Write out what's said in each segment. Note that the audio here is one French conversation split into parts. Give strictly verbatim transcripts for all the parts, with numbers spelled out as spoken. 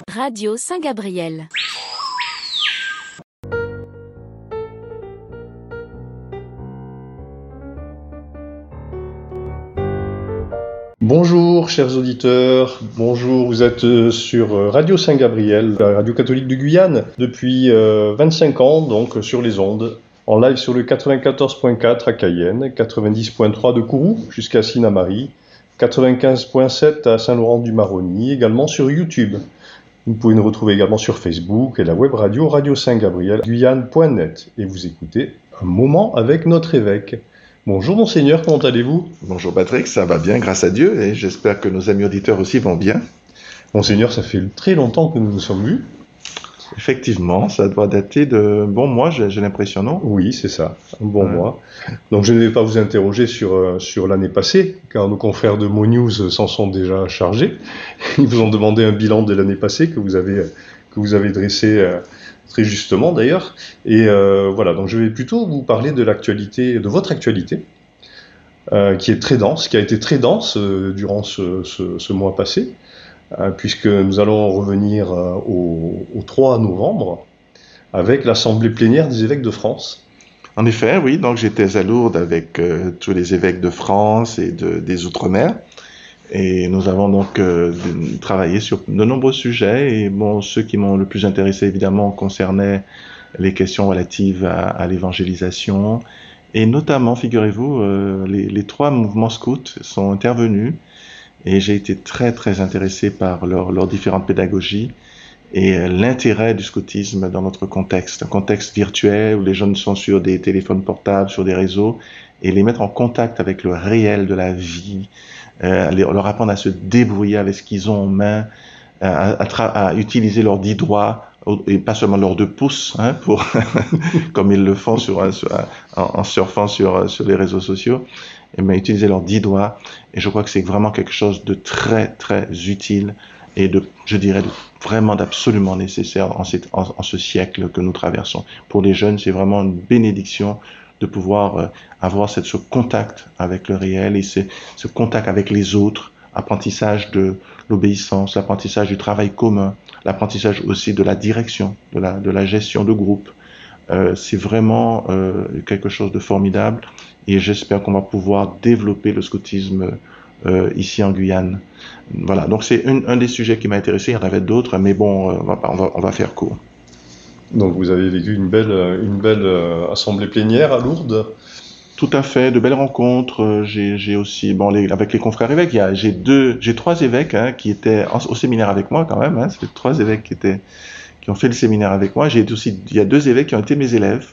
Radio Saint-Gabriel. Bonjour chers auditeurs, bonjour, vous êtes sur Radio Saint-Gabriel, la radio catholique de Guyane, depuis euh, vingt-cinq ans, donc sur les ondes, en live sur le quatre-vingt-quatorze point quatre à Cayenne, quatre-vingt-dix point trois de Kourou jusqu'à Sinnamary, quatre-vingt-quinze point sept à Saint-Laurent-du-Maroni, également sur YouTube. Vous pouvez nous retrouver également sur Facebook et la web radio Radio Saint-Gabriel, guyane point net. Et vous écoutez Un moment avec notre évêque. Bonjour Monseigneur, comment allez-vous ? Bonjour Patrick, ça va bien grâce à Dieu et j'espère que nos amis auditeurs aussi vont bien. Monseigneur, ça fait très longtemps que nous nous sommes vus. Effectivement, ça doit dater de bon mois, j'ai, j'ai l'impression, non ? Oui, c'est ça, un bon ouais. mois. Donc je ne vais pas vous interroger sur, euh, sur l'année passée, car nos confrères de MoNews s'en sont déjà chargés. Ils vous ont demandé un bilan de l'année passée que vous avez, que vous avez dressé euh, très justement d'ailleurs. Et euh, voilà, donc je vais plutôt vous parler de l'actualité, de votre actualité, euh, qui est très dense, qui a été très dense euh, durant ce, ce, ce mois passé. Euh, puisque nous allons revenir euh, au, au trois novembre avec l'Assemblée plénière des évêques de France. En effet, oui, donc j'étais à Lourdes avec euh, tous les évêques de France et de, des Outre-mer, et nous avons donc euh, travaillé sur de nombreux sujets, et bon, ceux qui m'ont le plus intéressé évidemment concernaient les questions relatives à, à l'évangélisation, et notamment, figurez-vous, euh, les, les trois mouvements scouts sont intervenus. Et j'ai été très très intéressé par leurs leur différentes pédagogies et euh, l'intérêt du scoutisme dans notre contexte, un contexte virtuel où les jeunes sont sur des téléphones portables, sur des réseaux, et les mettre en contact avec le réel de la vie, euh, les, leur apprendre à se débrouiller avec ce qu'ils ont en main, à, à, tra- à utiliser leurs dix doigts, et pas seulement leurs deux pouces, hein, pour comme ils le font sur, sur, en, en surfant sur, sur les réseaux sociaux, mais utiliser leurs dix doigts. Et je crois que c'est vraiment quelque chose de très très utile et de, je dirais, de, vraiment d'absolument nécessaire en, cette, en, en ce siècle que nous traversons. Pour les jeunes, c'est vraiment une bénédiction de pouvoir euh, avoir cette, ce contact avec le réel et ce, ce contact avec les autres, apprentissage de l'obéissance, l'apprentissage du travail commun, l'apprentissage aussi de la direction, de la, de la gestion de groupe. Euh, c'est vraiment euh, quelque chose de formidable et j'espère qu'on va pouvoir développer le scoutisme euh, ici en Guyane. Voilà, donc c'est un, un des sujets qui m'a intéressé, il y en avait d'autres, mais bon, euh, on, va, on, va, on va faire court. Donc vous avez vécu une belle, une belle euh, assemblée plénière à Lourdes ? Tout à fait, de belles rencontres. J'ai, j'ai aussi, bon, les, avec les confrères évêques, il y a, j'ai deux, j'ai trois évêques hein, qui étaient en, au séminaire avec moi quand même. Hein, c'est trois évêques qui étaient, qui ont fait le séminaire avec moi. J'ai aussi, il y a deux évêques qui ont été mes élèves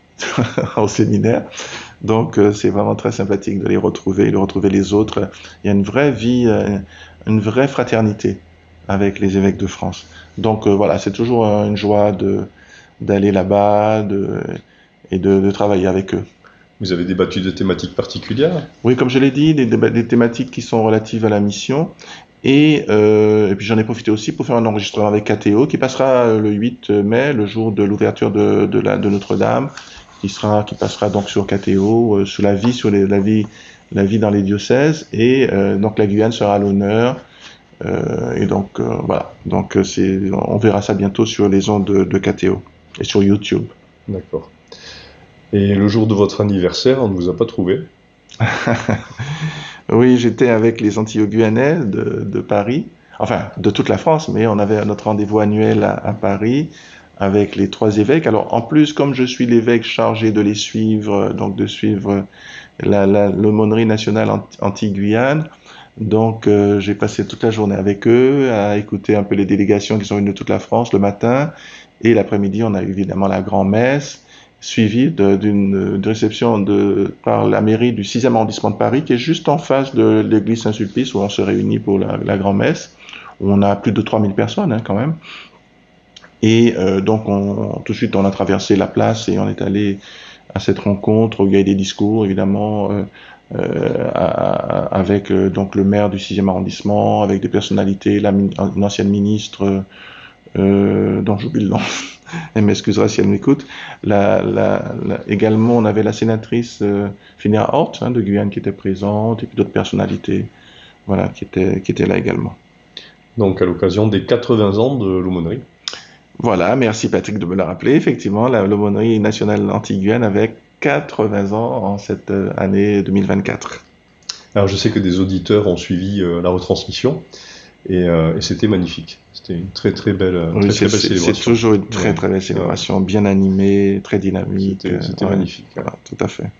au séminaire. Donc euh, c'est vraiment très sympathique de les retrouver, de retrouver les autres. Il y a une vraie vie, euh, une vraie fraternité avec les évêques de France. Donc euh, voilà, c'est toujours euh, une joie de d'aller là-bas, de et de, de travailler avec eux. Vous avez débattu de thématiques particulières ? Oui, comme je l'ai dit, des, des thématiques qui sont relatives à la mission. Et, euh, et puis j'en ai profité aussi pour faire un enregistrement avec K T O qui passera le huit mai, le jour de l'ouverture de, de, la, de Notre-Dame, qui sera, qui passera donc sur K T O, euh, sur la vie, sur les, la vie, la vie dans les diocèses. Et euh, donc la Guyane sera à l'honneur. Euh, et donc euh, voilà, donc c'est, on verra ça bientôt sur les ondes de, de K T O et sur YouTube. D'accord. Et le jour de votre anniversaire, on ne vous a pas trouvé ? Oui, j'étais avec les Antillais-Guyanais de, de Paris, enfin de toute la France, mais on avait notre rendez-vous annuel à, à Paris avec les trois évêques. Alors en plus, comme je suis l'évêque chargé de les suivre, donc de suivre la, la, l'aumônerie nationale Antilles-Guyane, donc euh, j'ai passé toute la journée avec eux à écouter un peu les délégations qui sont venues de toute la France le matin, et l'après-midi on a eu évidemment la grand-messe, suivi de, d'une de réception de, par la mairie du sixième arrondissement de Paris, qui est juste en face de l'église Saint-Sulpice, où on se réunit pour la, la grand-messe, où on a plus de trois mille personnes hein, quand même. Et euh, donc, on, tout de suite, on a traversé la place et on est allé à cette rencontre où il y a eu des discours, évidemment, euh, euh, à, à, avec euh, donc le maire du sixième arrondissement, avec des personnalités, la, une ancienne ministre, euh, dont j'oublie le nom, elle m'excusera si elle m'écoute. La, la, la, également, on avait la sénatrice euh, Finéa Hort hein, de Guyane qui était présente, et puis d'autres personnalités voilà, qui, étaient, qui étaient là également. Donc à l'occasion des quatre-vingts ans de l'aumônerie. Voilà, merci Patrick de me le rappeler. Effectivement, la- l'aumônerie nationale Antilles-Guyane avait quatre-vingts ans en cette euh, année deux mille vingt-quatre. Alors je sais que des auditeurs ont suivi euh, la retransmission et, euh, et c'était magnifique. C'était une très très belle, euh, Oui, très, c'est très belle c'est- c'est célébration. toujours une très Ouais. très belle célébration, bien animée, très dynamique. C'était euh, c'était ouais, magnifique. Voilà, tout à fait.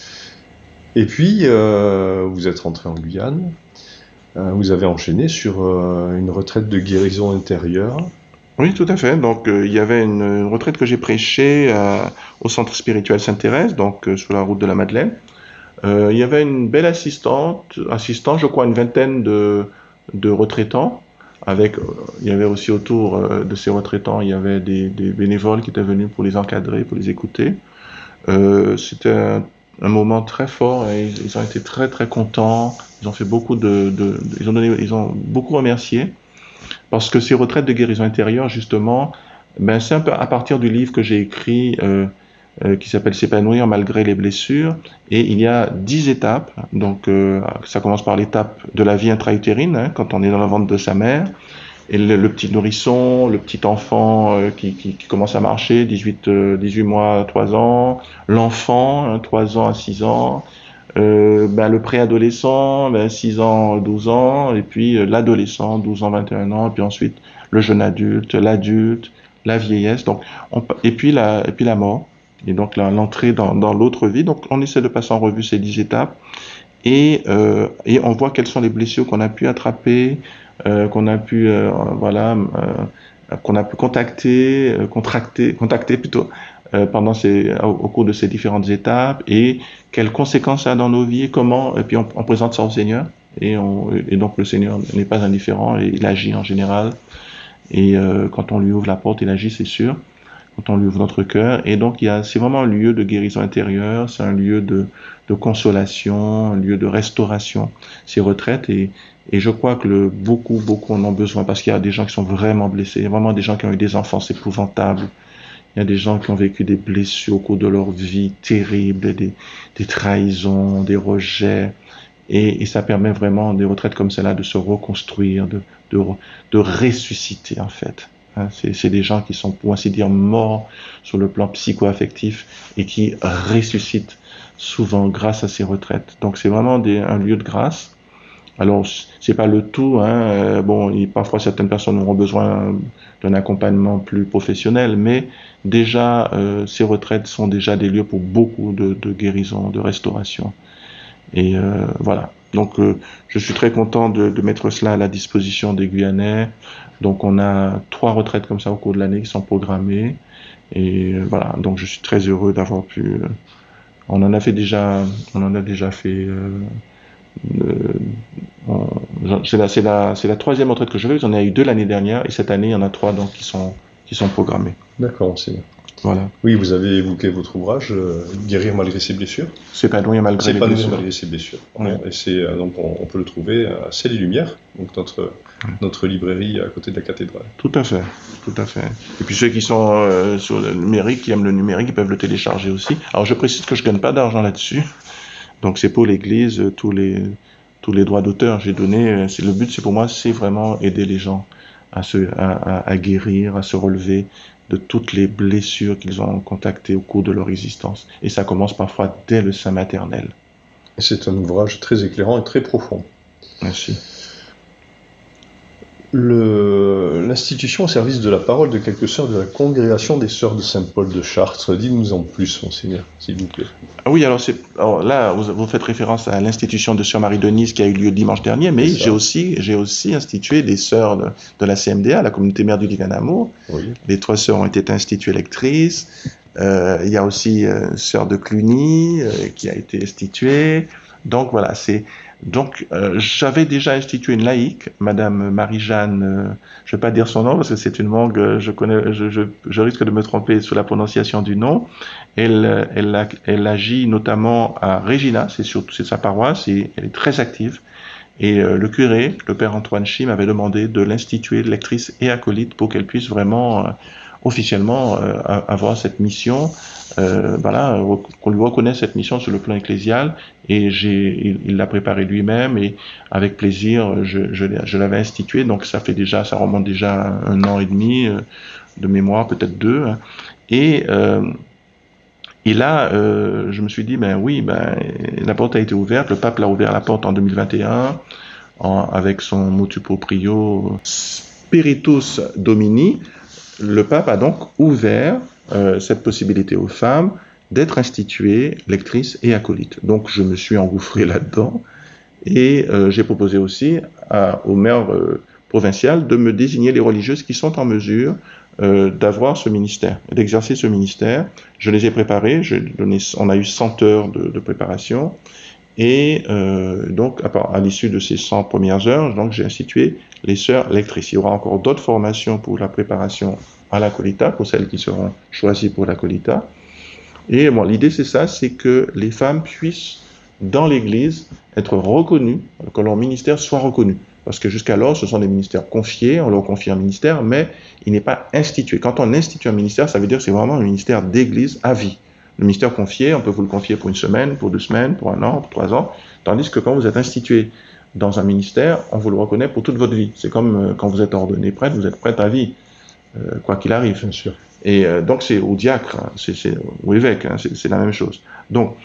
Et puis euh, vous êtes rentré en Guyane. Euh, vous avez enchaîné sur euh, une retraite de guérison intérieure. Oui, tout à fait. Donc, euh, il y avait une, une retraite que j'ai prêchée euh, au centre spirituel Sainte-Thérèse, donc euh, sur la route de la Madeleine. Euh, il y avait une belle assistante, assistant, je crois, une vingtaine de, de retraitants. Avec, euh, il y avait aussi autour euh, de ces retraitants, il y avait des, des bénévoles qui étaient venus pour les encadrer, pour les écouter. Euh, c'était un, un moment très fort et ils, ils ont été très très contents. Ils ont fait beaucoup de, de, de- ils ont donné, ils ont beaucoup remercié parce que ces retraites de guérison intérieure, justement, ben c'est un peu à partir du livre que j'ai écrit. Euh, euh, qui s'appelle S'épanouir malgré les blessures. Et il y a dix étapes. Donc, euh, ça commence par l'étape de la vie intra-utérine, hein, quand on est dans le ventre de sa mère. Et le, le petit nourrisson, le petit enfant euh, qui, qui, qui commence à marcher, dix-huit, euh, dix-huit mois, trois ans. L'enfant, hein, trois ans à six ans. Euh, ben, le préadolescent, ben, six ans, douze ans. Et puis euh, l'adolescent, douze ans, vingt et un ans. Et puis ensuite, le jeune adulte, l'adulte, la vieillesse. Donc, on, et, puis la, et puis la mort. Et donc l'entrée dans, dans l'autre vie. Donc on essaie de passer en revue ces dix étapes et, euh, et on voit quelles sont les blessures qu'on a pu attraper, euh, qu'on a pu euh, voilà, euh, qu'on a pu contacter, euh, contracter, contacter plutôt euh, pendant ces, au, au cours de ces différentes étapes et quelles conséquences ça a dans nos vies. Comment et puis on, on présente ça au Seigneur et, on, et donc le Seigneur n'est pas indifférent et il agit en général. Et euh, quand on lui ouvre la porte, il agit, c'est sûr. Quand on lui ouvre notre cœur. Et donc, il y a, c'est vraiment un lieu de guérison intérieure, c'est un lieu de, de consolation, un lieu de restauration, ces retraites. Et, et je crois que le, beaucoup, beaucoup en ont besoin parce qu'il y a des gens qui sont vraiment blessés. Il y a vraiment des gens qui ont eu des enfances épouvantables. Il y a des gens qui ont vécu des blessures au cours de leur vie terribles, des, des trahisons, des rejets. Et, et ça permet vraiment, des retraites comme celle-là, de se reconstruire, de, de, de ressusciter, en fait. C'est, c'est des gens qui sont, pour ainsi dire, morts sur le plan psycho-affectif et qui ressuscitent souvent grâce à ces retraites. Donc c'est vraiment des, un lieu de grâce. Alors c'est pas le tout, hein. Bon, il, parfois certaines personnes auront besoin d'un accompagnement plus professionnel, mais déjà euh, ces retraites sont déjà des lieux pour beaucoup de, de guérison, de restauration. Et euh, voilà. Donc, euh, je suis très content de, de mettre cela à la disposition des Guyanais. Donc, on a trois retraites comme ça au cours de l'année qui sont programmées. Et euh, voilà. Donc, je suis très heureux d'avoir pu. Euh, on en a fait déjà. On en a déjà fait. Euh, euh, on, c'est la, c'est la, c'est la troisième retraite que je fais. J'en ai eu deux l'année dernière et cette année, il y en a trois donc qui sont qui sont programmées. D'accord, c'est bien. Voilà. Oui, vous avez évoqué votre ouvrage, euh, Guérir malgré ses blessures. S'épanouir malgré les S'épanouir blessures. malgré ses blessures. Oui. Et c'est, euh, donc on, on peut le trouver à Ciel et Lumière, donc notre, notre librairie à côté de la cathédrale. Tout à fait, tout à fait. Et puis ceux qui sont euh, sur le numérique, qui aiment le numérique, ils peuvent le télécharger aussi. Alors je précise que je gagne pas d'argent là-dessus, donc c'est pour l'Église, tous les tous les droits d'auteur j'ai donné. C'est le but, c'est pour moi, c'est vraiment aider les gens à se à, à, à guérir, à se relever de toutes les blessures qu'ils ont contactées au cours de leur existence. Et ça commence parfois dès le sein maternel. Et c'est un ouvrage très éclairant et très profond. Merci. Le, l'institution au service de la parole de quelques sœurs de la congrégation des sœurs de Saint-Paul de Chartres. Dites-nous en plus, monseigneur, s'il vous plaît. Ah oui, alors, c'est, alors là, vous, vous faites référence à l'institution de Sœur Marie-Denise qui a eu lieu dimanche dernier, mais j'ai aussi, j'ai aussi institué des sœurs de, de la C M D A, la Communauté Mère du Divin Amour. Oui. Les trois sœurs ont été instituées lectrices. Euh, il y a aussi euh, sœur de Cluny euh, qui a été instituée. Donc voilà, c'est donc euh, j'avais déjà institué une laïque, Madame Marie-Jeanne, euh, je vais pas dire son nom parce que c'est une langue, euh, je connais, je, je, je risque de me tromper sur la prononciation du nom. Elle, elle, elle agit notamment à Regina, c'est surtout c'est sa paroisse, et elle est très active. Et euh, le curé, le père Antoine Chi, m'avait demandé de l'instituer lectrice et acolyte pour qu'elle puisse vraiment euh, officiellement euh, avoir cette mission, euh, voilà, qu'on lui reconnaisse cette mission sur le plan ecclésial, et j'ai, il l'a préparé lui-même, et avec plaisir, je, je, je l'avais institué, donc ça fait déjà, ça remonte déjà à un an et demi euh, de mémoire, peut-être deux, hein. et euh, Et là, euh, je me suis dit, ben oui, ben la porte a été ouverte. Le pape l'a ouvert la porte en deux mille vingt et un en, avec son motu proprio Spiritus Domini. Le pape a donc ouvert euh, cette possibilité aux femmes d'être instituées lectrices et acolytes. Donc je me suis engouffré là-dedans et euh, j'ai proposé aussi à, au maire euh, provincial de me désigner les religieuses qui sont en mesure Euh, d'avoir ce ministère, d'exercer ce ministère. Je les ai préparés, j'ai donné, on a eu cent heures de, de préparation, et euh, donc à, à l'issue de ces cent premières heures, donc j'ai institué les sœurs lectrices. Il y aura encore d'autres formations pour la préparation à l'acolita, pour celles qui seront choisies pour l'acolita. Et bon, l'idée c'est ça, c'est que les femmes puissent dans l'Église être reconnues, que leur ministère soit reconnu. Parce que jusqu'alors, ce sont des ministères confiés, on leur confie un ministère, mais il n'est pas institué. Quand on institue un ministère, ça veut dire que c'est vraiment un ministère d'église à vie. Le ministère confié, on peut vous le confier pour une semaine, pour deux semaines, pour un an, pour trois ans, tandis que quand vous êtes institué dans un ministère, on vous le reconnaît pour toute votre vie. C'est comme quand vous êtes ordonné prêtre, vous êtes prêtre à vie, euh, quoi qu'il arrive. Bien sûr. Et euh, donc c'est au diacre, hein, c'est, c'est au évêque, hein, c'est, c'est la même chose. Donc,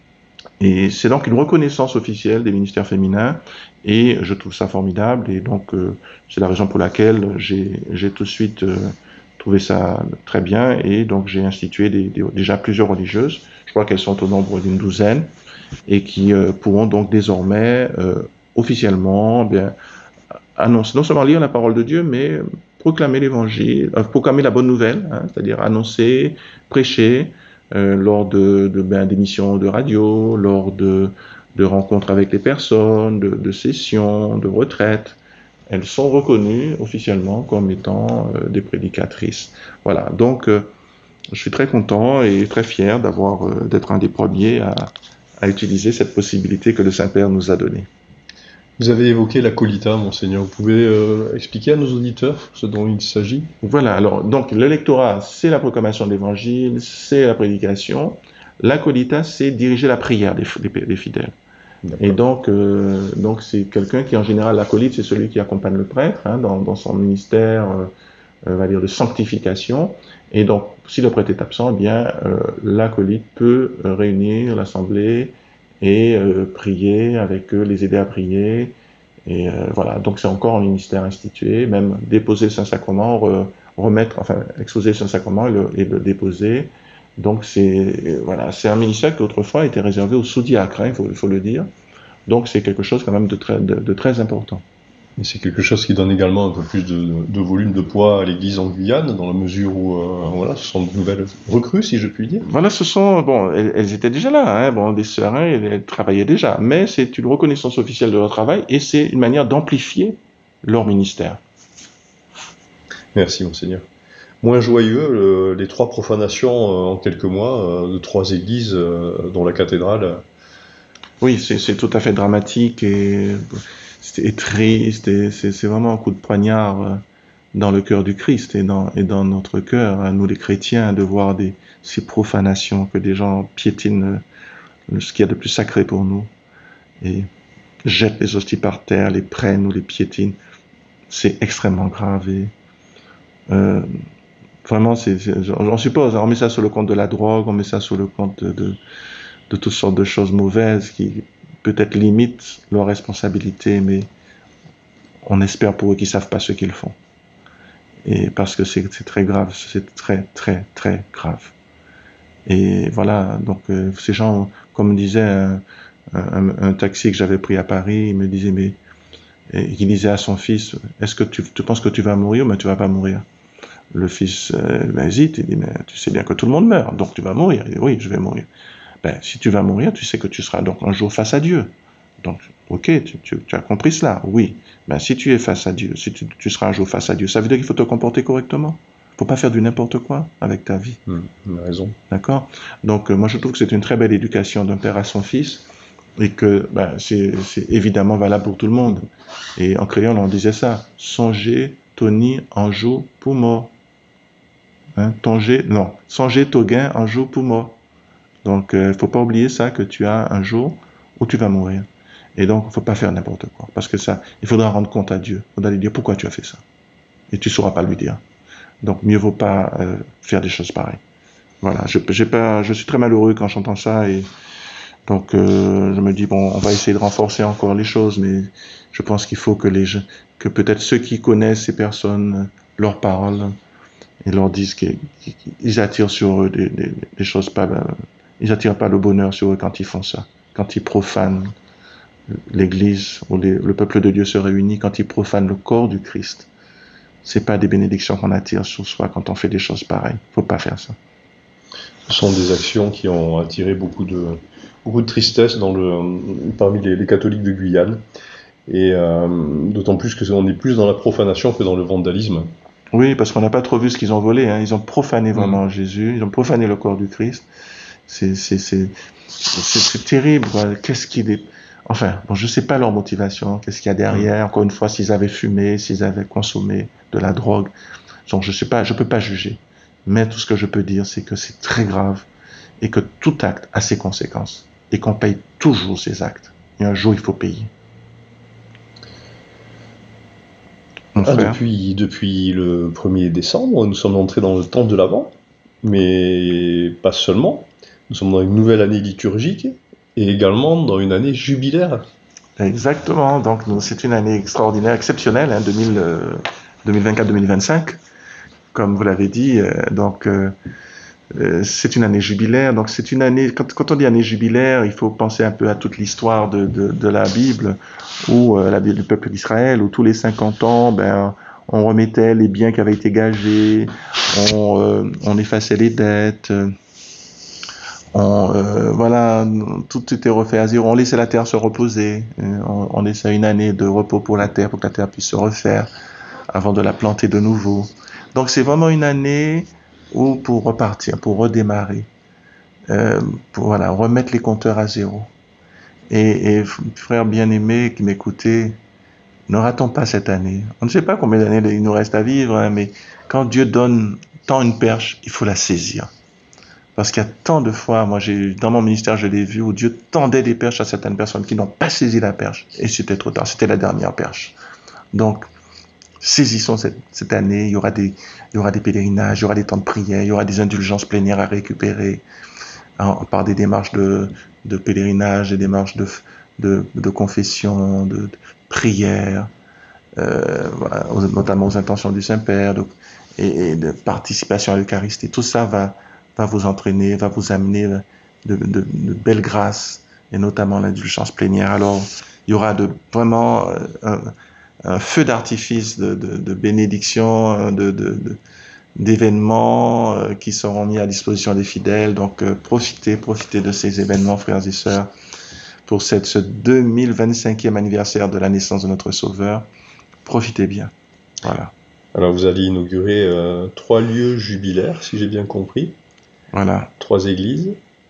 et c'est donc une reconnaissance officielle des ministères féminins, et je trouve ça formidable, et donc euh, c'est la raison pour laquelle j'ai, j'ai tout de suite euh, trouvé ça très bien, et donc j'ai institué des, des, déjà plusieurs religieuses, je crois qu'elles sont au nombre d'une douzaine, et qui euh, pourront donc désormais euh, officiellement bien annoncer, non seulement lire la parole de Dieu, mais proclamer l'évangile, euh, proclamer la bonne nouvelle, hein, c'est-à-dire annoncer, prêcher, Euh, lors de, de ben, d'émissions de radio, lors de, de rencontres avec les personnes, de, de sessions, de retraites. Elles sont reconnues officiellement comme étant euh, des prédicatrices. Voilà, donc euh, je suis très content et très fier d'avoir, euh, d'être un des premiers à, à utiliser cette possibilité que le Saint-Père nous a donnée. Vous avez évoqué l'acolita, Monseigneur. Vous pouvez euh, expliquer à nos auditeurs ce dont il s'agit? Voilà, alors, donc, le lectorat, c'est la proclamation de l'évangile, c'est la prédication. L'acolita, c'est diriger la prière des, des, des fidèles. D'accord. Et donc, euh, donc, c'est quelqu'un qui, en général, l'acolyte, c'est celui qui accompagne le prêtre, hein, dans, dans son ministère, euh, on va dire, de sanctification. Et donc, si le prêtre est absent, eh bien, euh, l'acolyte peut euh, réunir l'assemblée et euh, prier avec eux, les aider à prier. Et euh, voilà, donc c'est encore un ministère institué, même déposer le Saint-Sacrement, re, remettre, enfin, exposer le Saint-Sacrement et le, et le déposer. Donc c'est, voilà, c'est un ministère qui autrefois était réservé aux sous-diacres, hein, il faut, il faut le dire. Donc c'est quelque chose quand même de très, de, de très important. Et c'est quelque chose qui donne également un peu plus de, de volume de poids à l'Église en Guyane, dans la mesure où, euh, voilà, ce sont de nouvelles recrues, si je puis dire. Voilà, ce sont, bon, elles, elles étaient déjà là, hein, bon, des sœurs, hein, elles, elles travaillaient déjà, mais c'est une reconnaissance officielle de leur travail, et c'est une manière d'amplifier leur ministère. Merci, Monseigneur. Moins joyeux, le, les trois profanations euh, en quelques mois euh, de trois églises, euh, dont la cathédrale. Euh... Oui, c'est, c'est tout à fait dramatique, et c'est triste, et c'est, c'est vraiment un coup de poignard dans le cœur du Christ et dans, et dans notre cœur, à nous les chrétiens, de voir des, ces profanations, que des gens piétinent ce qu'il y a de plus sacré pour nous, et jettent les hosties par terre, les prennent ou les piétinent. C'est extrêmement grave, et euh, vraiment, c'est, c'est, j'en suppose, on met ça sur le compte de la drogue, on met ça sur le compte de, de, de toutes sortes de choses mauvaises qui peut-être limitent leur responsabilité, mais on espère pour eux qu'ils savent pas ce qu'ils font. Et parce que c'est, c'est très grave, c'est très, très, très grave. Et voilà, donc euh, ces gens, comme disait un, un, un taxi que j'avais pris à Paris, il me disait, mais, et il disait à son fils, est-ce que tu, tu penses que tu vas mourir, mais tu vas pas mourir? Le fils euh, ben, hésite, il dit, mais tu sais bien que tout le monde meurt, donc tu vas mourir. Il dit, oui, je vais mourir. Ben, si tu vas mourir, tu sais que tu seras donc un jour face à Dieu. Donc, ok, tu, tu, tu as compris cela, oui. Ben, si tu es face à Dieu, si tu, tu seras un jour face à Dieu, ça veut dire qu'il faut te comporter correctement. Il ne faut pas faire du n'importe quoi avec ta vie. Mmh, il a raison. D'accord? Donc, euh, moi, je trouve que c'est une très belle éducation d'un père à son fils, et que ben, c'est, c'est évidemment valable pour tout le monde. Et en créole, on disait ça, songez, Tony, en jour pour mort. Hein, tonger, non, songer togain un jour pour mort. Donc, il euh, ne faut pas oublier ça, que tu as un jour où tu vas mourir. Et donc, il ne faut pas faire n'importe quoi. Parce que ça, il faudra rendre compte à Dieu. Il faudra lui dire pourquoi tu as fait ça. Et tu ne sauras pas lui dire. Donc, mieux vaut pas euh, faire des choses pareilles. Voilà, je, j'ai pas, je suis très malheureux quand j'entends ça. Et donc, euh, je me dis, bon, on va essayer de renforcer encore les choses. Mais je pense qu'il faut que, les, que peut-être ceux qui connaissent ces personnes leur parlent et leur disent qu'ils, qu'ils attirent sur eux des, des, des choses pas... Ils attirent pas le bonheur sur eux quand ils font ça. Quand ils profanent l'Église, où les, le peuple de Dieu se réunit, quand ils profanent le corps du Christ. C'est pas des bénédictions qu'on attire sur soi quand on fait des choses pareilles. Faut pas faire ça. Ce sont des actions qui ont attiré beaucoup de, beaucoup de tristesse dans le, parmi les, les catholiques de Guyane. Et euh, d'autant plus que on est plus dans la profanation que dans le vandalisme. Oui, parce qu'on n'a pas trop vu ce qu'ils ont volé. Hein. Ils ont profané vraiment mmh. Jésus. Ils ont profané le corps du Christ. C'est, c'est, c'est, c'est, c'est terrible. Quoi. Qu'est-ce qu'il est... Enfin, bon, je sais pas leur motivation. Qu'est-ce qu'il y a derrière? Encore une fois, s'ils avaient fumé, s'ils avaient consommé de la drogue. Donc, je sais pas, je peux pas juger. Mais tout ce que je peux dire, c'est que c'est très grave et que tout acte a ses conséquences et qu'on paye toujours ses actes. Et un jour, il faut payer. Ah, depuis, depuis le premier décembre, nous sommes entrés dans le temps de l'Avent, mais pas seulement. Nous sommes dans une nouvelle année liturgique et également dans une année jubilaire. Exactement, donc c'est une année extraordinaire, exceptionnelle, hein, deux mille, euh, deux mille vingt-quatre deux mille vingt-cinq, comme vous l'avez dit. Euh, donc euh, euh, c'est une année jubilaire. Donc c'est une année. Quand, quand on dit année jubilaire, il faut penser un peu à toute l'histoire de, de, de la Bible, où euh, la Bible du peuple d'Israël, où tous les cinquante ans, ben on remettait les biens qui avaient été gagés, on, euh, on effaçait les dettes. On, euh, voilà, tout était refait à zéro. On laissait la terre se reposer. On, on laissait une année de repos pour la terre, pour que la terre puisse se refaire avant de la planter de nouveau. Donc c'est vraiment une année où pour repartir, pour redémarrer, euh, pour voilà, remettre les compteurs à zéro. Et, et frère bien-aimé qui m'écoutait, ne ratons pas cette année. On ne sait pas combien d'années il nous reste à vivre, hein, mais quand Dieu donne tant une perche, il faut la saisir. Parce qu'il y a tant de fois, moi, j'ai, dans mon ministère, je l'ai vu, où Dieu tendait des perches à certaines personnes qui n'ont pas saisi la perche. Et c'était trop tard, c'était la dernière perche. Donc, saisissons cette, cette année, il y aura des, il y aura des pèlerinages, il y aura des temps de prière, il y aura des indulgences plénières à récupérer, hein, par des démarches de, de pèlerinage, des démarches de, de, de confession, de, de prière, euh, voilà, notamment aux intentions du Saint-Père, donc, et, et de participation à l'Eucharistie. Tout ça va, va vous entraîner, va vous amener de, de, de belles grâces, et notamment l'indulgence plénière. Alors, il y aura de, vraiment un, un feu d'artifice de, de, de bénédictions, de, de, de, d'événements euh, qui seront mis à disposition des fidèles. Donc, euh, profitez, profitez de ces événements, frères et sœurs, pour cette, ce deux mille vingt-cinquième anniversaire de la naissance de notre Sauveur. Profitez bien. Voilà. Alors, vous allez inaugurer euh, trois lieux jubilaires, si j'ai bien compris. Voilà. Trois églises,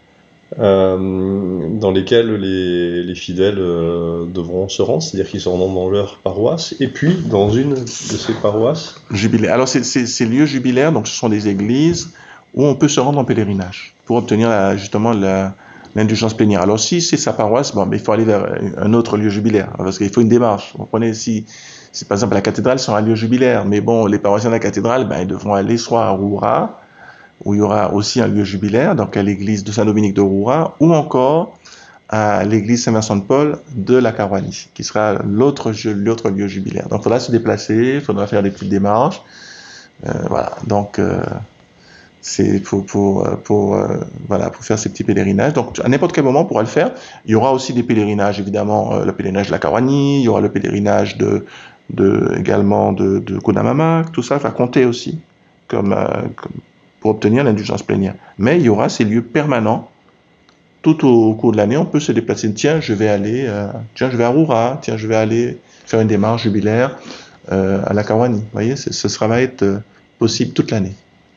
euh, dans lesquelles les, les fidèles euh, devront se rendre, c'est-à-dire qu'ils se rendront dans leur paroisse, et puis dans une de ces paroisses. Jubilaire. Alors, c'est, c'est, ces lieux jubilaires, donc ce sont des églises où on peut se rendre en pèlerinage pour obtenir la, justement la, l'indulgence plénière. Alors, si c'est sa paroisse, bon, mais il faut aller vers un autre lieu jubilaire, parce qu'il faut une démarche. Vous comprenez, si, si par exemple la cathédrale sont un lieu jubilaire, mais bon, les paroissiens de la cathédrale, ben, ils devront aller soit à Roura, où il y aura aussi un lieu jubilaire, donc à l'église de Saint-Dominique de Roura, ou encore à l'église Saint-Vincent-de-Paul de la Carouanie, qui sera l'autre, l'autre lieu jubilaire. Donc il faudra se déplacer, il faudra faire des petites démarches. Euh, voilà, donc euh, c'est pour, pour, pour, euh, voilà, pour faire ces petits pèlerinages. Donc à n'importe quel moment on pourra le faire. Il y aura aussi des pèlerinages, évidemment, euh, le pèlerinage de la Carouanie, il y aura le pèlerinage de, de, également de, de Kunamama, tout ça va compter aussi, comme... Euh, comme pour obtenir l'indulgence plénière. Mais il y aura ces lieux permanents. Tout au cours de l'année, on peut se déplacer. Tiens, je vais aller, euh, tiens, je vais à Roura, tiens, je vais aller faire une démarche jubilaire euh, à la Carouanie. Vous voyez, ce sera va être euh, possible toute l'année.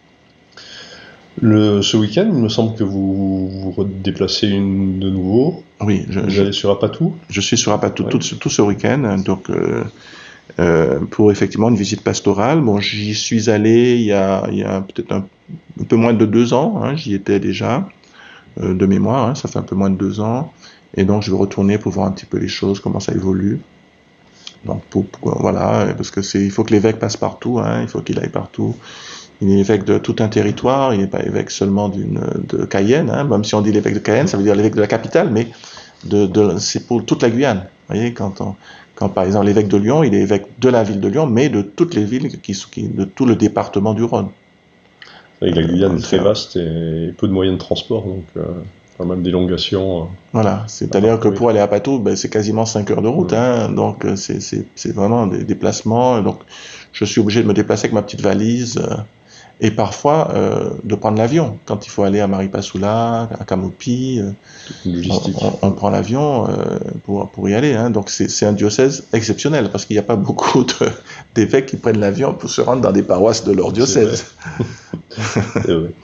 Le, ce week-end, il me semble que vous vous déplacez une, de nouveau. Oui, je, vous je, allez sur Apatou. Je suis sur Apatou ouais. tout, tout ce week-end. Donc, euh, euh, pour effectivement une visite pastorale. Bon, j'y suis allé il y a, il y a peut-être un un peu moins de deux ans, hein, j'y étais déjà, euh, de mémoire, hein, ça fait un peu moins de deux ans. Et donc, je vais retourner pour voir un petit peu les choses, comment ça évolue. Donc, pour, pour, voilà, parce que c'est, il faut que l'évêque passe partout, hein, il faut qu'il aille partout. Il est évêque de tout un territoire, il n'est pas évêque seulement d'une, de Cayenne, hein, même si on dit l'évêque de Cayenne, ça veut dire l'évêque de la capitale, mais de, de, c'est pour toute la Guyane. Vous voyez, quand, on, quand par exemple l'évêque de Lyon, il est évêque de la ville de Lyon, mais de toutes les villes, qui, qui, de tout le département du Rhône. Et la Guyane est très vaste et peu de moyens de transport, donc euh, quand même d'élongation. Euh, voilà, c'est-à-dire que pour aller à Patou, ben, c'est quasiment cinq heures de route, mmh. hein, donc c'est, c'est, c'est vraiment des déplacements. Donc je suis obligé de me déplacer avec ma petite valise. Euh, Et parfois, euh, de prendre l'avion. Quand il faut aller à Maripasoula, à Camopi, euh, on, on, on prend l'avion euh, pour, pour y aller. Hein. Donc c'est, c'est un diocèse exceptionnel, parce qu'il n'y a pas beaucoup de, d'évêques qui prennent l'avion pour se rendre dans des paroisses de leur diocèse. C'est vrai. C'est vrai.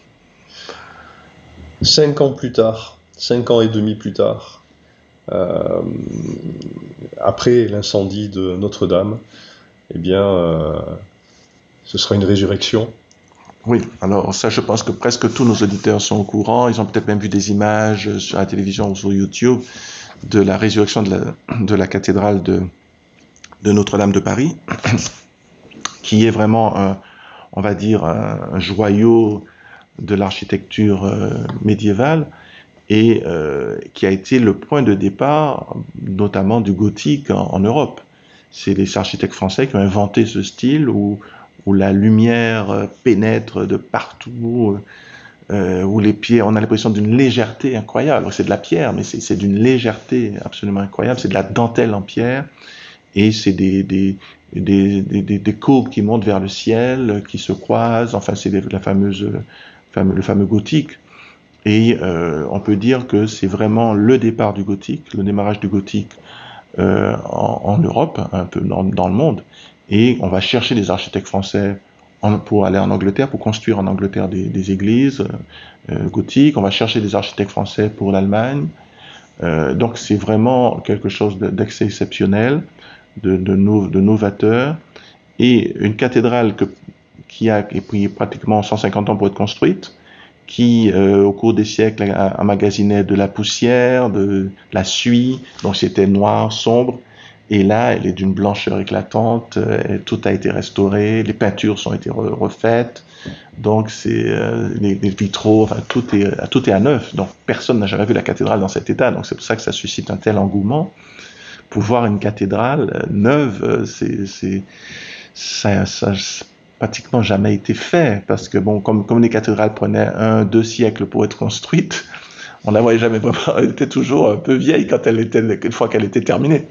Cinq ans plus tard, cinq ans et demi plus tard, euh, après l'incendie de Notre-Dame, eh bien, euh, ce sera une résurrection. Oui, alors ça, je pense que presque tous nos auditeurs sont au courant. Ils ont peut-être même vu des images sur la télévision ou sur YouTube de la résurrection de la, de la cathédrale de, de Notre-Dame de Paris, qui est vraiment, un, on va dire, un, un joyau de l'architecture euh, médiévale et euh, qui a été le point de départ, notamment du gothique en, en Europe. C'est les architectes français qui ont inventé ce style où où la lumière pénètre de partout, euh, où les pierres, on a l'impression d'une légèreté incroyable. C'est de la pierre, mais c'est, c'est d'une légèreté absolument incroyable. C'est de la dentelle en pierre, et c'est des, des, des, des, des, des courbes qui montent vers le ciel, qui se croisent. Enfin, c'est la fameuse, fameux, le fameux gothique. Et euh, on peut dire que c'est vraiment le départ du gothique, le démarrage du gothique euh, en, en Europe, un peu dans, dans le monde. Et on va chercher des architectes français en, pour aller en Angleterre, pour construire en Angleterre des, des églises euh, gothiques. On va chercher des architectes français pour l'Allemagne. Euh, donc c'est vraiment quelque chose d'assez exceptionnel, de, de, no, de novateur. Et une cathédrale que, qui a pris pratiquement cent cinquante ans pour être construite, qui euh, au cours des siècles emmagasinait de la poussière, de la suie, donc c'était noir, sombre. Et là, elle est d'une blancheur éclatante, euh, tout a été restauré, les peintures ont été re- refaites, donc c'est euh, les, les vitraux, enfin tout est tout est à neuf. Donc personne n'a jamais vu la cathédrale dans cet état. Donc c'est pour ça que ça suscite un tel engouement. Pour voir une cathédrale euh, neuve, euh, c'est c'est ça, ça pratiquement jamais été fait, parce que bon, comme comme les cathédrales prenaient un, deux siècles pour être construites, on la voyait jamais vraiment. Elle était toujours un peu vieille quand elle était, une fois qu'elle était terminée.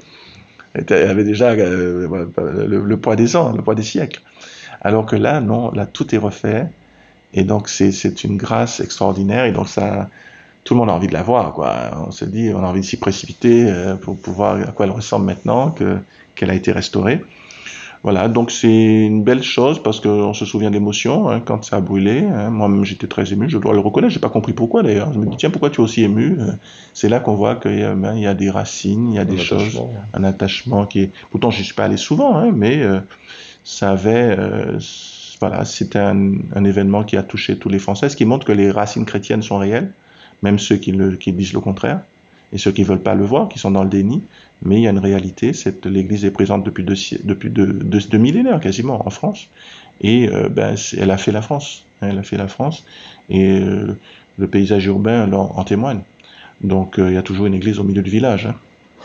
Elle avait déjà euh, le, le poids des ans, le poids des siècles. Alors que là, non, là tout est refait, et donc c'est c'est une grâce extraordinaire, et donc ça, tout le monde a envie de la voir, quoi. On se dit, on a envie de s'y précipiter euh, pour, pour voir à quoi elle ressemble maintenant que qu'elle a été restaurée. Voilà, donc c'est une belle chose, parce qu'on se souvient d'émotions hein, quand ça a brûlé. Hein. Moi-même, j'étais très ému, je dois le reconnaître, j'ai pas compris pourquoi d'ailleurs. Je me dis, tiens, pourquoi tu es aussi ému? C'est là qu'on voit qu'il y a, ben, il y a des racines, il y a un des choses, un attachement qui est... Pourtant, je suis pas allé souvent, hein, mais euh, ça avait... Euh, voilà, c'était un, un événement qui a touché tous les Français, ce qui montre que les racines chrétiennes sont réelles, même ceux qui, le, qui disent le contraire. Et ceux qui veulent pas le voir, qui sont dans le déni, mais il y a une réalité, c'est que l'Église est présente depuis deux, depuis deux, deux, deux millénaires quasiment en France, et euh, ben elle a fait la France, hein, elle a fait la France, et euh, le paysage urbain en, en témoigne. Donc euh, il y a toujours une église au milieu du village. Hein.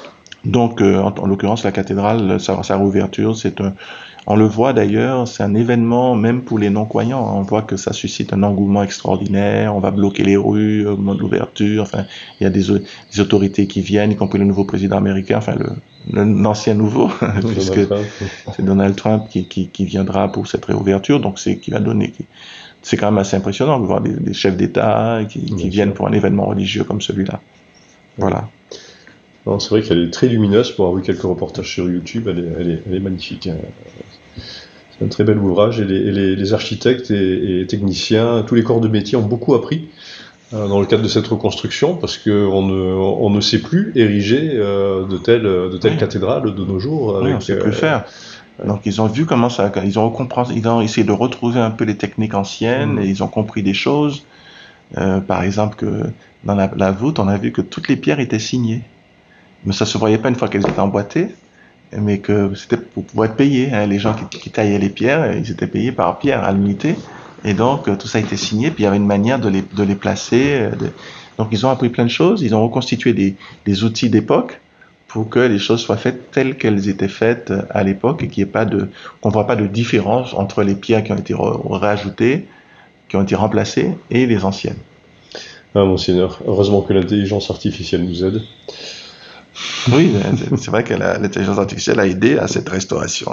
Donc euh, en, en l'occurrence la cathédrale, sa, sa réouverture, c'est un, on le voit d'ailleurs, c'est un événement même pour les non-croyants. On voit que ça suscite un engouement extraordinaire. On va bloquer les rues au moment de l'ouverture. Enfin, il y a des, des autorités qui viennent, y compris le nouveau président américain, enfin le, le l'ancien nouveau, puisque c'est Donald Trump qui, qui, qui viendra pour cette réouverture. Donc c'est qui va donner. Qui, c'est quand même assez impressionnant de voir des, des chefs d'État qui, qui viennent pour un événement religieux comme celui-là. Voilà. Non, c'est vrai qu'elle est très lumineuse. Pour avoir vu quelques reportages sur YouTube, elle est, elle est, elle est magnifique. C'est un très bel ouvrage, et les, et les, les architectes et, et techniciens, tous les corps de métier ont beaucoup appris euh, dans le cadre de cette reconstruction, parce qu'on ne, on ne sait plus ériger euh, de telles de telles oui. cathédrales de nos jours. Avec, oui, on ne sait plus le faire. Ouais. Donc ils ont vu comment ça, ils ont compris, ils ont essayé de retrouver un peu les techniques anciennes Mmh. et ils ont compris des choses. Euh, par exemple que dans la, la voûte, on a vu que toutes les pierres étaient signées, mais ça se voyait pas une fois qu'elles étaient emboîtées, mais que c'était pour pouvoir être payé. Hein. Les gens qui, qui taillaient les pierres, ils étaient payés par pierre à l'unité, et donc tout ça a été signé. Puis il y avait une manière de les, de les placer. De... Donc ils ont appris plein de choses. Ils ont reconstitué des, des outils d'époque pour que les choses soient faites telles qu'elles étaient faites à l'époque et qu'il n'y ait pas de, qu'on voit pas de différence entre les pierres qui ont été rajoutées, qui ont été remplacées et les anciennes. Ah, monseigneur, heureusement que l'intelligence artificielle nous aide. Oui, c'est vrai que la, l'intelligence artificielle a aidé à cette restauration.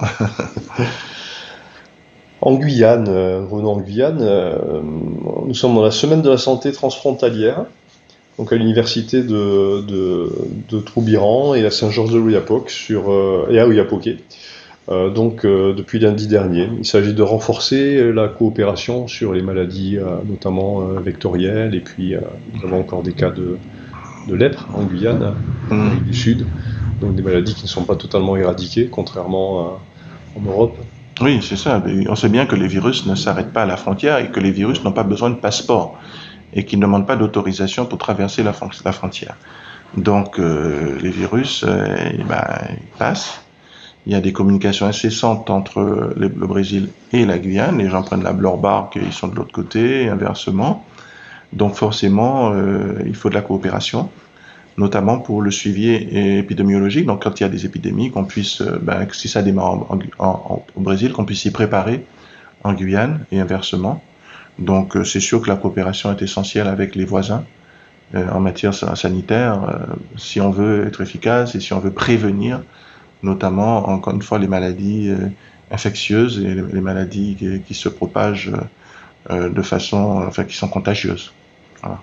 En Guyane, euh, revenons en Guyane, euh, nous sommes dans la semaine de la santé transfrontalière, donc à l'université de, de, de Troubiran et à Saint-Georges-de-l'Oyapock sur, euh, et à Oyapoké. Euh, donc euh, depuis lundi dernier, il s'agit de renforcer la coopération sur les maladies, euh, notamment euh, vectorielles, et puis euh, nous avons encore des cas de, de lèpre en Guyane, en Amérique du Sud, donc des maladies qui ne sont pas totalement éradiquées, contrairement à, en Europe. Oui, c'est ça. On sait bien que les virus ne s'arrêtent pas à la frontière et que les virus n'ont pas besoin de passeport et qu'ils ne demandent pas d'autorisation pour traverser la, la frontière. Donc euh, les virus, euh, eh ben, ils passent. Il y a des communications incessantes entre le, le Brésil et la Guyane. Les gens prennent la leur barque et ils sont de l'autre côté, et inversement. Donc forcément, euh, il faut de la coopération, notamment pour le suivi épidémiologique. Donc quand il y a des épidémies, qu'on puisse, ben, si ça démarre en, en, en, au Brésil, qu'on puisse s'y préparer en Guyane et inversement. Donc c'est sûr que la coopération est essentielle avec les voisins euh, en matière sanitaire, euh, si on veut être efficace et si on veut prévenir, notamment, encore une fois, les maladies euh, infectieuses et les, les maladies qui, qui se propagent euh, de façon, enfin, qui sont contagieuses. Voilà.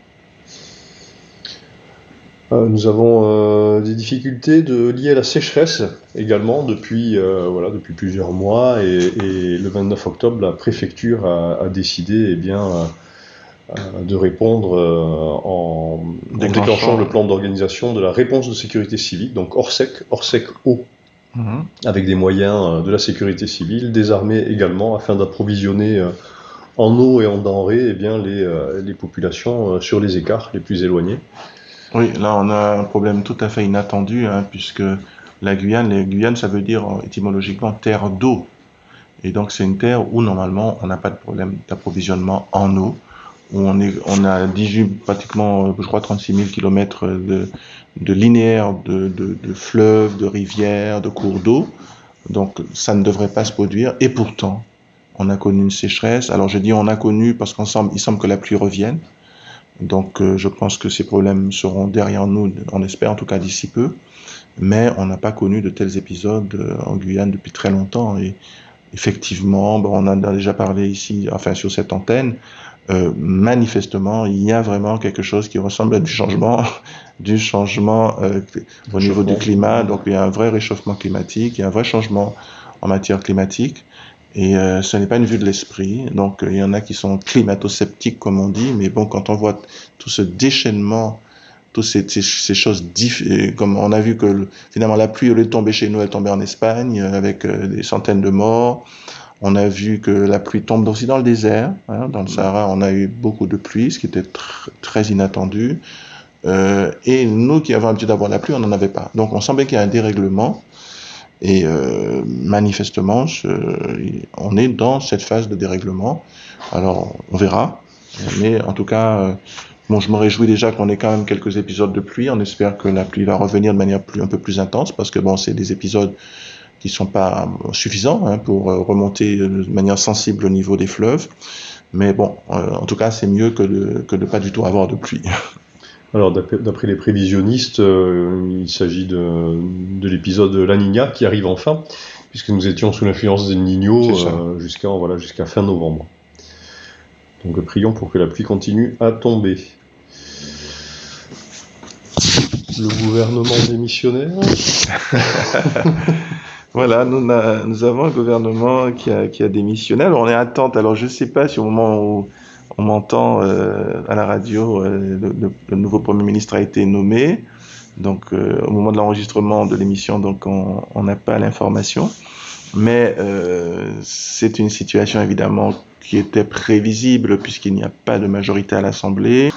Euh, nous avons euh, des difficultés de, liées à la sécheresse également depuis, euh, voilà, depuis plusieurs mois, et, et le vingt-neuf octobre, la préfecture a, a décidé eh bien, euh, de répondre euh, en, en déclenchant le plan d'organisation de la réponse de sécurité civile, donc Orsec, Orsec eau, mmh. avec des moyens de la sécurité civile, des armées également, afin d'approvisionner euh, en eau et en denrées eh bien, les, euh, les populations euh, sur les écarts les plus éloignés. Oui, là on a un problème tout à fait inattendu, hein, puisque la Guyane, les Guyane, ça veut dire étymologiquement terre d'eau. Et donc c'est une terre où normalement on n'a pas de problème d'approvisionnement en eau, où on, est, on a dix-huit, pratiquement, je crois, trente-six mille kilomètres de, de linéaires de, de, de fleuves, de rivières, de cours d'eau. Donc ça ne devrait pas se produire. Et pourtant, on a connu une sécheresse. Alors je dis on a connu parce qu'il semble, il semble que la pluie revienne. Donc euh, je pense que ces problèmes seront derrière nous, on espère en tout cas d'ici peu. Mais on n'a pas connu de tels épisodes euh, en Guyane depuis très longtemps. Et effectivement, bon, on en a déjà parlé ici, enfin sur cette antenne. Euh, manifestement, il y a vraiment quelque chose qui ressemble à du changement, du changement euh, au niveau du climat. Donc il y a un vrai réchauffement climatique, il y a un vrai changement en matière climatique. Et euh, ce n'est pas une vue de l'esprit. Donc il y en a qui sont climato-sceptiques, comme on dit, mais bon, quand on voit tout ce déchaînement, toutes ces, ces, ces choses, diff- comme on a vu que le, finalement la pluie, au lieu de tomber chez nous, elle tombait en Espagne avec euh, des centaines de morts. On a vu que la pluie tombe aussi dans le désert. Hein, dans le Sahara, on a eu beaucoup de pluie, ce qui était tr- très inattendu. Euh, et nous qui avons l'habitude d'avoir la pluie, on n'en avait pas. Donc on sent bien qu'il y a un dérèglement. Et euh, manifestement, je, on est dans cette phase de dérèglement. Alors, on verra. Mais en tout cas, euh, bon, je me réjouis déjà qu'on ait quand même quelques épisodes de pluie. On espère que la pluie va revenir de manière plus, un peu plus intense, parce que bon, c'est des épisodes qui sont pas suffisants hein, pour remonter de manière sensible au niveau des fleuves. Mais bon, euh, en tout cas, c'est mieux que de, que de pas du tout avoir de pluie. Alors, d'après les prévisionnistes, euh, il s'agit de, de l'épisode La Niña qui arrive enfin, puisque nous étions sous l'influence del Niño euh, jusqu'à voilà, jusqu'à fin novembre. Donc, prions pour que la pluie continue à tomber. Le gouvernement démissionnaire. Voilà, nous, a, nous avons un gouvernement qui a, qui a démissionné. Alors, on est à attente. Alors, je ne sais pas si au moment où on m'entend euh, à la radio, euh, le, le, le nouveau Premier ministre a été nommé. Donc, euh, au moment de l'enregistrement de l'émission, donc on n'a pas l'information. Mais euh, c'est une situation évidemment qui était prévisible puisqu'il n'y a pas de majorité à l'Assemblée.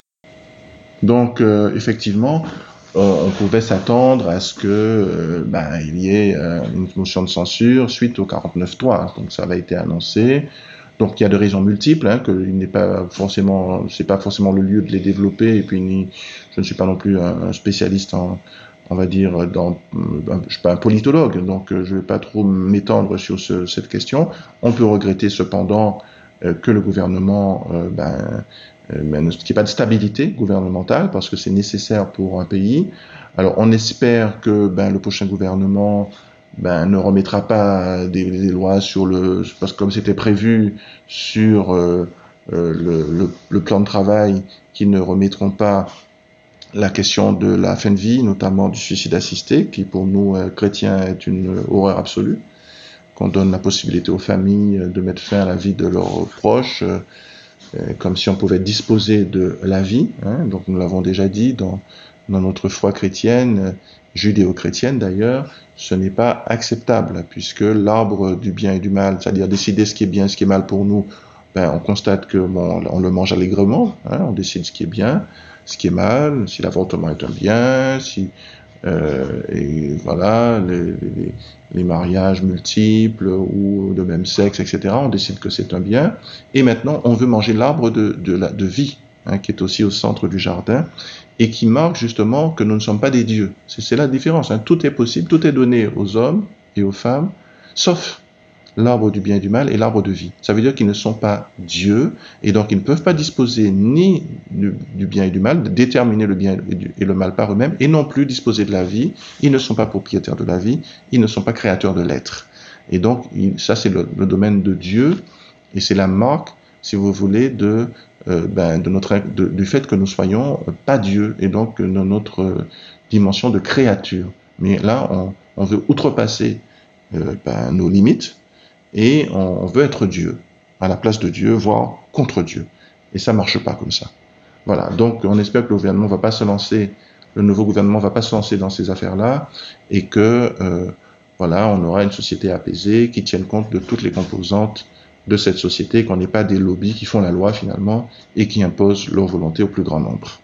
Donc euh, effectivement, on pouvait s'attendre à ce que euh, ben, il y ait euh, une motion de censure suite au quarante-neuf trois. Donc ça avait été annoncé. Donc il y a des raisons multiples, hein, que il n'est pas forcément, c'est pas forcément le lieu de les développer. Et puis ni, je ne suis pas non plus un, un spécialiste en, on va dire, dans, je suis pas un politologue, donc je ne vais pas trop m'étendre sur ce, cette question. On peut regretter cependant euh, que le gouvernement, euh, ben, euh, qu'il n'y ait pas de stabilité gouvernementale, parce que c'est nécessaire pour un pays. Alors on espère que ben, le prochain gouvernement ben, ne remettra pas des, des lois sur le, parce que comme c'était prévu sur euh, euh, le, le, le plan de travail, qu'ils ne remettront pas la question de la fin de vie, notamment du suicide assisté, qui pour nous euh, chrétiens est une horreur absolue, qu'on donne la possibilité aux familles de mettre fin à la vie de leurs proches, euh, comme si on pouvait disposer de la vie, hein. Donc nous l'avons déjà dit dans, dans notre foi chrétienne, judéo-chrétienne d'ailleurs, ce n'est pas acceptable, puisque l'arbre du bien et du mal, c'est-à-dire décider ce qui est bien et ce qui est mal pour nous, ben, on constate que bon, on le mange allègrement, hein, on décide ce qui est bien, ce qui est mal, si l'avortement est un bien, si euh, et voilà les, les, les mariages multiples ou de même sexe, et cetera. On décide que c'est un bien. Et maintenant, on veut manger l'arbre de, de, la, de vie, hein, qui est aussi au centre du jardin et qui marque justement que nous ne sommes pas des dieux. C'est, c'est la différence. Hein. Tout est possible, tout est donné aux hommes et aux femmes, sauf l'arbre du bien et du mal et l'arbre de vie. Ça veut dire qu'ils ne sont pas Dieu, et donc ils ne peuvent pas disposer ni du, du bien et du mal, déterminer le bien et, du, et le mal par eux-mêmes, et non plus disposer de la vie. Ils ne sont pas propriétaires de la vie, ils ne sont pas créateurs de l'être. Et donc, il, ça c'est le, le domaine de Dieu, et c'est la marque, si vous voulez, de, euh, ben, de notre, de, du fait que nous soyons pas Dieu, et donc dans notre euh, dimension de créature. Mais là, on, on veut outrepasser euh, ben, nos limites, et on veut être Dieu, à la place de Dieu, voire contre Dieu. Et ça marche pas comme ça. Voilà. Donc, on espère que le gouvernement va pas se lancer, le nouveau gouvernement va pas se lancer dans ces affaires-là, et que, euh, voilà, on aura une société apaisée, qui tienne compte de toutes les composantes de cette société, qu'on n'ait pas des lobbies qui font la loi finalement, et qui imposent leur volonté au plus grand nombre.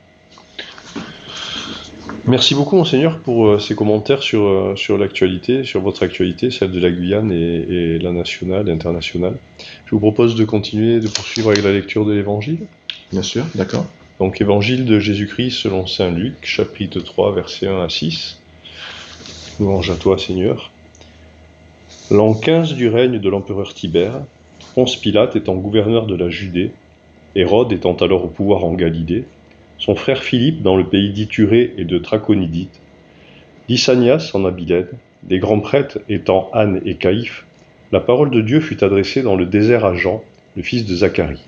Merci beaucoup, Monseigneur, pour euh, ces commentaires sur, euh, sur l'actualité, sur votre actualité, celle de la Guyane et, et la nationale et internationale. Je vous propose de continuer, de poursuivre avec la lecture de l'Évangile. Bien sûr, d'accord. Donc, Évangile de Jésus-Christ selon saint Luc, chapitre trois, versets un à six. Louange à toi, Seigneur. L'an quinze du règne de l'empereur Tibère, Ponce Pilate étant gouverneur de la Judée, Hérode étant alors au pouvoir en Galilée, son frère Philippe dans le pays d'Ithurée et de Traconidite, Lysanias en Abilène, les grands prêtres étant Anne et Caïphe, la parole de Dieu fut adressée dans le désert à Jean, le fils de Zacharie.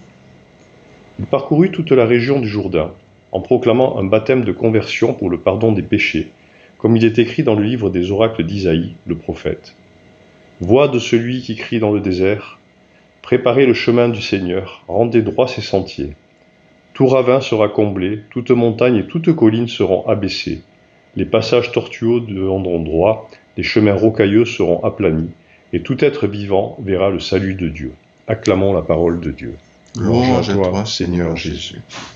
Il parcourut toute la région du Jourdain, en proclamant un baptême de conversion pour le pardon des péchés, comme il est écrit dans le livre des oracles d'Isaïe, le prophète. Voix de celui qui crie dans le désert, préparez le chemin du Seigneur, rendez droit ses sentiers. Tout ravin sera comblé, toute montagne et toute colline seront abaissées. Les passages tortueux deviendront droits, les chemins rocailleux seront aplanis, et tout être vivant verra le salut de Dieu. Acclamons la parole de Dieu. Louange à toi, Seigneur Jésus.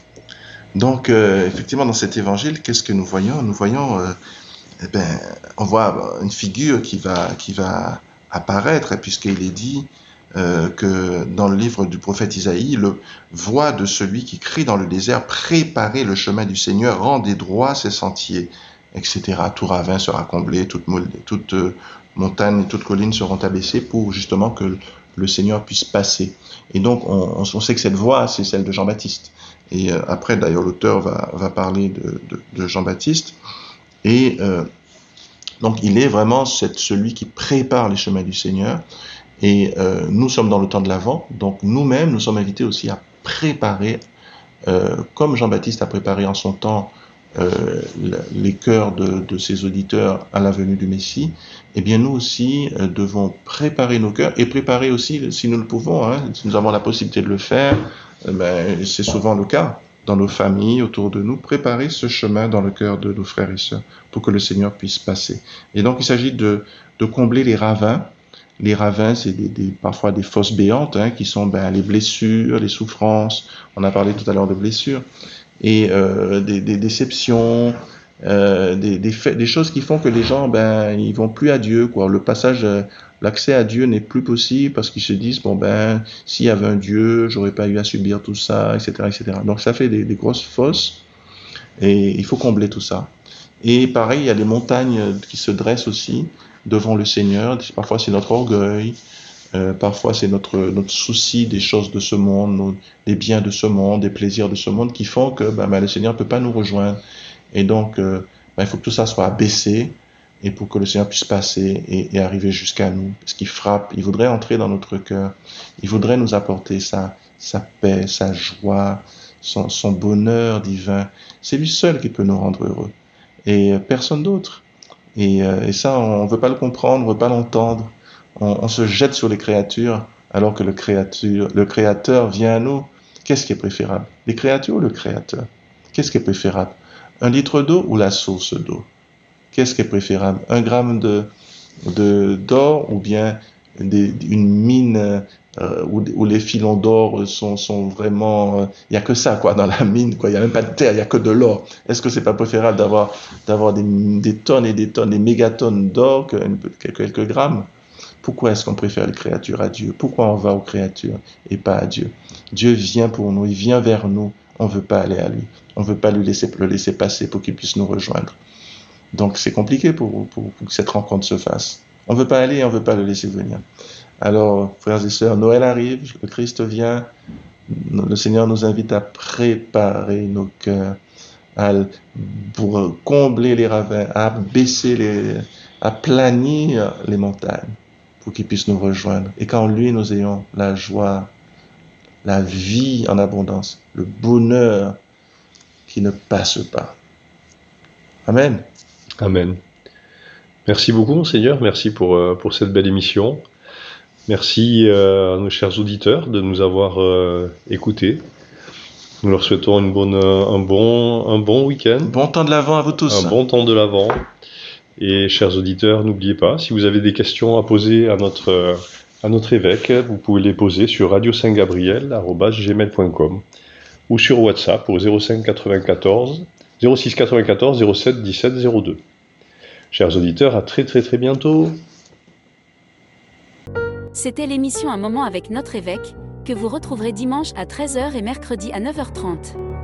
Donc, euh, effectivement, dans cet évangile, qu'est-ce que nous voyons? Nous voyons, euh, eh ben, on voit une figure qui va, qui va apparaître, puisqu'il est dit Euh, que dans le livre du prophète Isaïe, le voix de celui qui crie dans le désert, préparez le chemin du Seigneur, rendez droit ses sentiers, et cetera. Tout ravin sera comblé, toute, toute euh, montagne et toute colline seront abaissées pour justement que le Seigneur puisse passer. Et donc, on, on sait que cette voix, c'est celle de Jean-Baptiste. Et euh, après, d'ailleurs, l'auteur va, va parler de, de, de Jean-Baptiste. Et euh, donc, il est vraiment cette, celui qui prépare les chemins du Seigneur. Et euh, nous sommes dans le temps de l'Avent, donc nous-mêmes, nous sommes invités aussi à préparer, euh, comme Jean-Baptiste a préparé en son temps euh, les cœurs de, de ses auditeurs à la venue du Messie, eh bien nous aussi euh, devons préparer nos cœurs et préparer aussi, si nous le pouvons, hein, si nous avons la possibilité de le faire, eh ben, c'est souvent le cas dans nos familles, autour de nous, préparer ce chemin dans le cœur de nos frères et sœurs pour que le Seigneur puisse passer. Et donc il s'agit de, de combler les ravins, Les ravins, c'est des, des, parfois des fosses béantes, hein, qui sont ben, les blessures, les souffrances. On a parlé tout à l'heure de blessures. Et euh, des, des déceptions, euh, des, des, faits, des choses qui font que les gens, ben, ils vont plus à Dieu, quoi. Le passage, euh, l'accès à Dieu n'est plus possible parce qu'ils se disent, bon ben, s'il y avait un Dieu, j'aurais pas eu à subir tout ça, et cetera, et cetera. Donc ça fait des, des grosses fosses et il faut combler tout ça. Et pareil, il y a des montagnes qui se dressent aussi devant le Seigneur. Parfois c'est notre orgueil, euh, parfois c'est notre notre souci des choses de ce monde, nos, des biens de ce monde, des plaisirs de ce monde qui font que ben, ben, le Seigneur ne peut pas nous rejoindre. Et donc euh, ben, il faut que tout ça soit abaissé et pour que le Seigneur puisse passer et, et arriver jusqu'à nous. Parce qu'il frappe, il voudrait entrer dans notre cœur, il voudrait nous apporter sa sa paix, sa joie, son, son bonheur divin. C'est lui seul qui peut nous rendre heureux et euh, personne d'autre. Et, euh, et ça, on ne veut pas le comprendre, on ne veut pas l'entendre. On, on se jette sur les créatures alors que le créature, le créateur vient à nous. Qu'est-ce qui est préférable? Les créatures ou le créateur? Qu'est-ce qui est préférable? Un litre d'eau ou la source d'eau? Qu'est-ce qui est préférable? Un gramme de, de, d'or ou bien des, une mine euh, où, où les filons d'or sont, sont vraiment... Il euh, n'y a que ça, quoi, dans la mine, quoi. Il n'y a même pas de terre, il n'y a que de l'or. Est-ce que c'est pas préférable d'avoir, d'avoir des, des tonnes et des tonnes, des mégatonnes d'or que quelques, quelques grammes? Pourquoi est-ce qu'on préfère les créatures à Dieu? Pourquoi on va aux créatures et pas à Dieu? Dieu vient pour nous, il vient vers nous. On ne veut pas aller à lui. On ne veut pas lui laisser, le laisser passer pour qu'il puisse nous rejoindre. Donc c'est compliqué pour, pour, pour que cette rencontre se fasse. On ne veut pas aller et on ne veut pas le laisser venir. Alors, frères et sœurs, Noël arrive, le Christ vient, le Seigneur nous invite à préparer nos cœurs, à, pour combler les ravins, à baisser les, à planir les montagnes, pour qu'il puisse nous rejoindre. Et qu'en lui, nous ayons la joie, la vie en abondance, le bonheur qui ne passe pas. Amen. Amen. Merci beaucoup, Monseigneur. Merci pour, euh, pour cette belle émission. Merci euh, à nos chers auditeurs de nous avoir euh, écoutés. Nous leur souhaitons une bonne, un bon, un bon week-end. Bon temps de l'Avent à vous tous. Un bon temps de l'Avent. Et chers auditeurs, n'oubliez pas, si vous avez des questions à poser à notre, euh, à notre évêque, vous pouvez les poser sur radio saint gabriel arobase gmail point com ou sur WhatsApp au zéro cinq quatre-vingt-quatorze zéro six quatre-vingt-quatorze zéro sept dix-sept zéro deux. Chers auditeurs, à très très très bientôt. C'était l'émission Un moment avec notre évêque, que vous retrouverez dimanche à treize heures et mercredi à neuf heures trente.